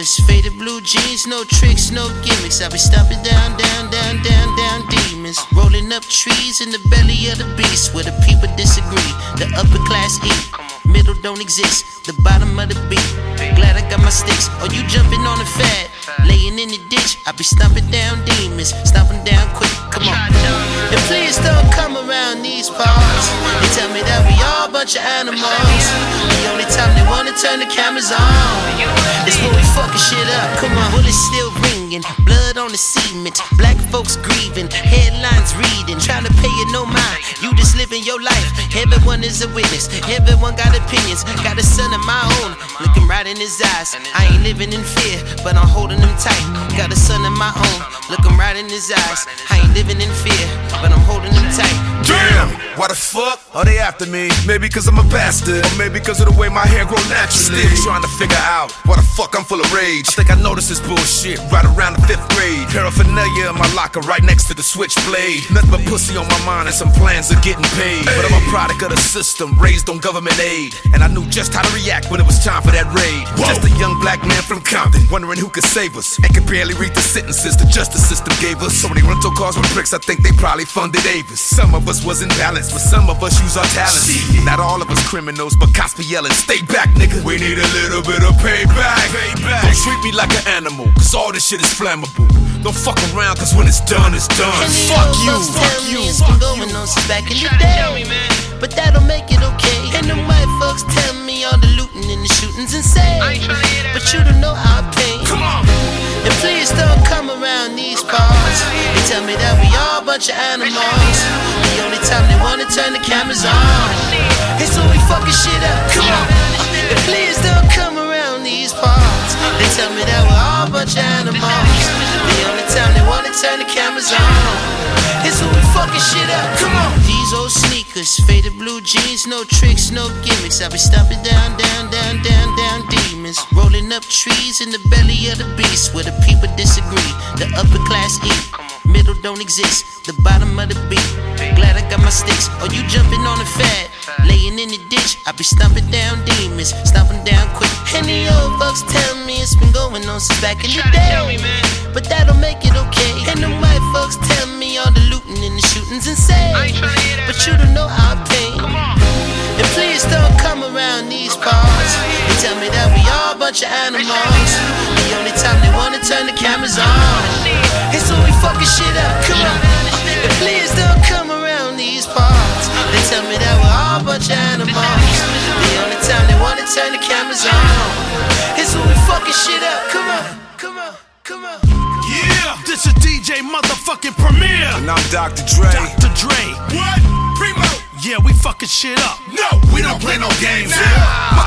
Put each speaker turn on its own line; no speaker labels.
sneakers, faded blue jeans, no tricks, no gimmicks. I be stomping down, down, down, down, down demons. Rolling up trees in the belly of the beast where the people disagree. The upper class eat, middle don't exist, the bottom of the beat. Glad I got my sticks. Oh, you jumping on the fat, laying in the ditch. I be stomping down demons, stomping down quick. Come on. And please don't come around these parts and tell me that we all a bunch of animals. The only time they wanna turn the cameras on is when we fucking shit up. Come on. Bullets still ringing, blood on the cement, black folks grieving, headlines reading, trying to pay you no mind. You just living your life. Everyone is a witness, everyone got opinions. Got a son of my own, looking right in his eyes. I ain't living in fear, but I'm holding him tight. Got a son of my own, looking right in his eyes. I ain't living in fear, but I'm holding him tight.
Damn, why the fuck are they after me? Maybe cause I'm a bastard, or maybe cause of the way my hair grow naturally. Still trying to figure out why the fuck I'm full of rage. I think I noticed this bullshit right around the 5th grade. Paraphernalia in my locker right next to the switchblade. Nothing but pussy on my mind and some plans of getting paid. But I'm a product of the system, raised on government aid. And I knew just how to react when it was time for that raid. Just a young black man from Compton, wondering who could save us, and could barely read the sentences the justice system gave us. So many rental cars with bricks, I think they probably funded Avis. Some of us was in balance, but some of us use our talents. Not all of us criminals, but cops be yelling, stay back, nigga. We need a little bit of payback. Don't treat me like an animal, cause all this shit is flammable. Don't fuck around, cause when it's done, it's done. Fuck you, fuck you.
It's been going on since back in the day, but that'll make it okay. And them white folks tell me all the looting and the shootings insane, but you don't know how I pain.
Come on.
And please don't come around these parts and tell me that we all a bunch of animals. The only time they wanna turn the cameras on is when we fucking shit up. Come on. And please don't come around these parts and tell me that we're all a bunch of animals. The only time they wanna turn the cameras on is when we fucking shit up. Come on. These old sneakers, faded blue jeans, no tricks, no gimmicks. I be stomping down, down, down, down, down demons. Rolling up trees in the belly of the beast where the people disagree. The upper class eat, middle don't exist, the bottom of the beat. Glad I got my sticks. Oh, you jumping on the fat, laying in the ditch. I be stomping down demons, stomping down quick. And the old folks tell me it's been going on since back in the day, but that'll make it okay. And the white folks tell me all the looting and the shootings insane, but you don't know how I pain. And please don't come around these parts and tell me that we all a bunch of animals. The only time they wanna turn the cameras on is when we fucking shit up. Come on. And please don't come around these parts and tell me that we're all a bunch of animals. The only time they wanna turn the cameras on is when we fucking shit up. Come on, come on, come on.
Yeah, this is DJ motherfucking Premier.
And I'm Dr. Dre.
Dr. Dre.
What? Primo.
Yeah, we fucking shit up.
No, we don't play no games here.